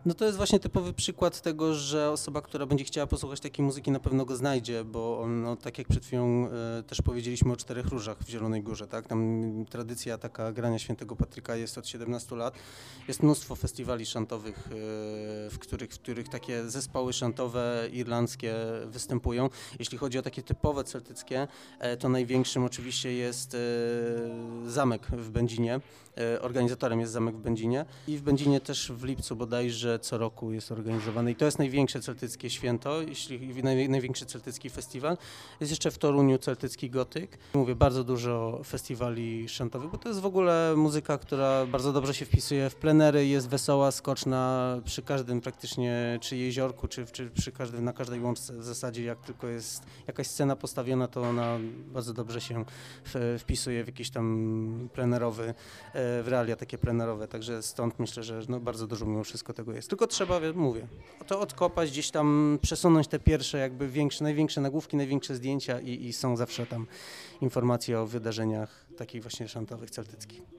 No to jest właśnie typowy przykład tego, że osoba, która będzie chciała posłuchać takiej muzyki, na pewno go znajdzie, bo on, no, tak jak przed chwilą też powiedzieliśmy o Czterech Różach w Zielonej Górze, tak? Tam tradycja taka grania Świętego Patryka jest od 17 lat. Jest mnóstwo festiwali szantowych, w których takie zespoły szantowe irlandzkie występują. Jeśli chodzi o takie typowe celtyckie, to największym oczywiście jest Zamek w Będzinie. Organizatorem jest Zamek w Będzinie i w Będzinie też w lipcu bodajże co roku jest organizowany i to jest największe celtyckie święto, jeśli największy celtycki festiwal. Jest jeszcze w Toruniu celtycki gotyk. Mówię, bardzo dużo festiwali szantowych, bo to jest w ogóle muzyka, która bardzo dobrze się wpisuje w plenery, jest wesoła, skoczna przy każdym praktycznie czy jeziorku, czy przy każdym, na każdej łączce w zasadzie, jak tylko jest jakaś scena postawiona, to ona bardzo dobrze się wpisuje w jakiś tam plenerowy, w realia takie plenerowe, także stąd myślę, że no bardzo dużo mimo wszystko tego jest. Tylko trzeba, mówię, to odkopać, gdzieś tam przesunąć te pierwsze jakby największe nagłówki, największe zdjęcia i są zawsze tam informacje o wydarzeniach takich właśnie szantowych, celtyckich.